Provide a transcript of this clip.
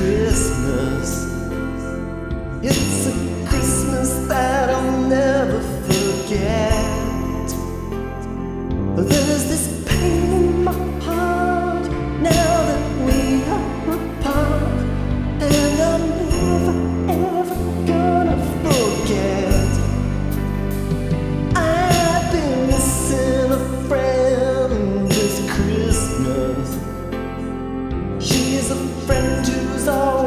Christmas. It's a Christmas that I'll never forget. But there's this pain in my heart now that we are apart, and I'm never ever gonna forget. I've been missing a friend this Christmas. She's a friend who's all